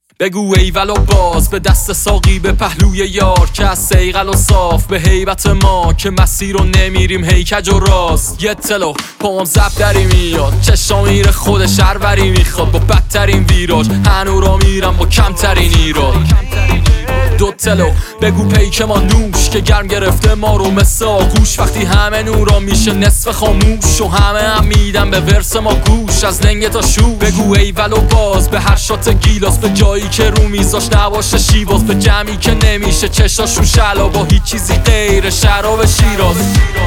بگو ایول و باز به دست ساقی به پهلوی یار که از سیغل و صاف به هیبت ما که مسیر رو نمیریم هیکج و راست. یه تلو پام زب دری میاد چشا میره خود شهروری میخواد با بدترین ویراج هنو را میرم با کمترین ایراد. دو تلو بگو پیک ما نوش که گرم گرفته ما رو مثل آغوش وقتی همه نورا میشه نصف خاموش و همه هم میدن به ورس ما گوش از لنگ تا شوش. بگو ایول و باز به هر شات گیلاس به جایی که رو میزاش نباشه شیواز به جمعی که نمیشه چشاشون شلا با هیچ چیزی غیر شراب شیراز.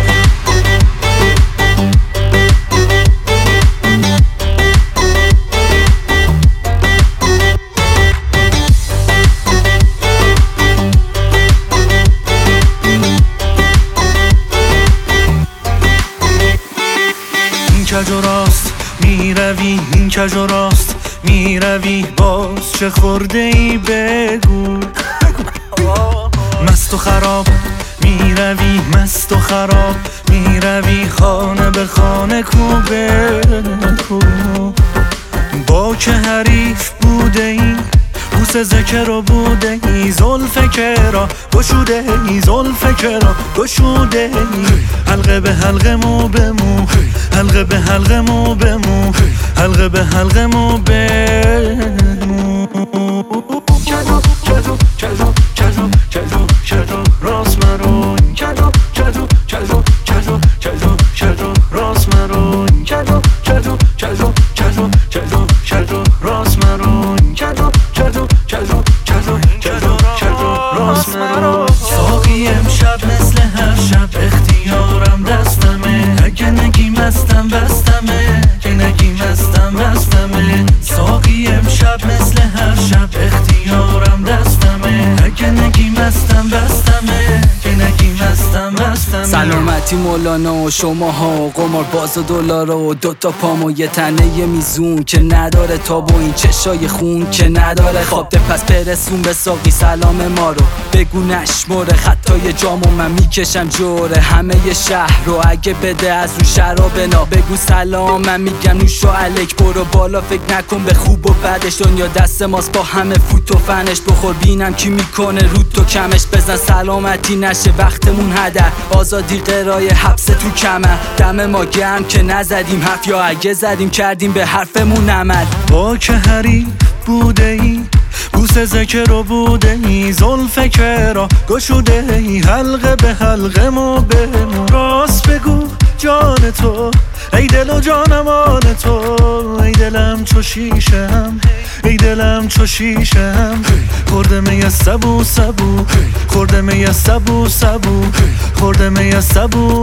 کج و راست میروی این کج و راست میروی باز چه خورده ای بگو. مست و خراب میروی مست و خراب میروی خانه به خانه کو بگو. با که حریف بوده ای بوس ذکر و بوده ای زلف کرا گشوده ای زلف کرا گشوده ای حلقه به حلقه مو به مو حلقه به حلقه مو به مو حلقه به حلقه مو به مو. کجو کجو کجو کجو کجو کجو راست مرو کجو کجو کجو کجو کجو کجو راست مرو کجو کجو کجو کجو کجو کجو راست مرو کجو کجو کجو کجو کجو کجو راست مرو. ساقی امشب مثل هر شب اختیارم دستمه اگه نگی مستم بستمه که نگی مستم بستمه. ساقی امشب مثل هر شب اختیارم دستمه اگه نگی مستم بستمه که نگی مستم بستمه. سلامتی مولانا و شماها قمار باز و دلار و دوتا پام و یه تنه یه میزون که نداره تاب و این چشای خون که نداره خواب ده پس برسون به ساقی سلام ما رو بگو نشمره خطای جامو من میکشم جوره همه ی شهر رو اگه بده از اون شراب نا بگو سلام من میگم نوشو الک برو بالا فکر نکن به خوب و بدش دنیا دست ماست با همه فوت و فنش بخور بینم کی میکنه رود تو کمش بزن سلامتی نشه وقتمون هدر آزادی قرای حبس تو کمر دم ما گرم که نزدیم حرف یا اگه زدیم کردیم به حرفمون عمل. با که حریف بوده ای بوس ذکر و بوده ای زلف کرا گشوده ای حلقه به حلقه مو به مو. راست بگو جان تو ای دل و جانمان تو ای دلم چو شیشم ای دلم چو شیشم خورده می سبو سبو خورده می سبو سبو خورده می سبو.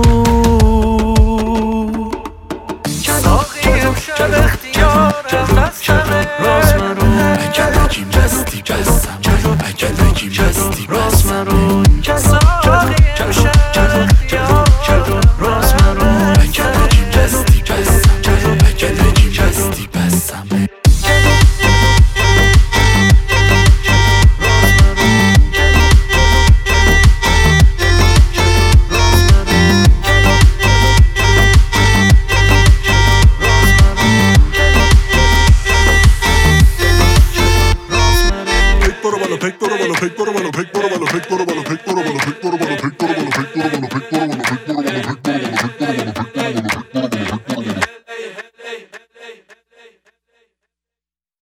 ساقی امشب اختیارم دستمه راست مرو اگه نگیم بستی بستم اگه نگیم بستی راست مرو. ساقی امشب اختیارم راست مرو اگه نگیم بستی بستم اگه نگیم بستی بستم. Pick,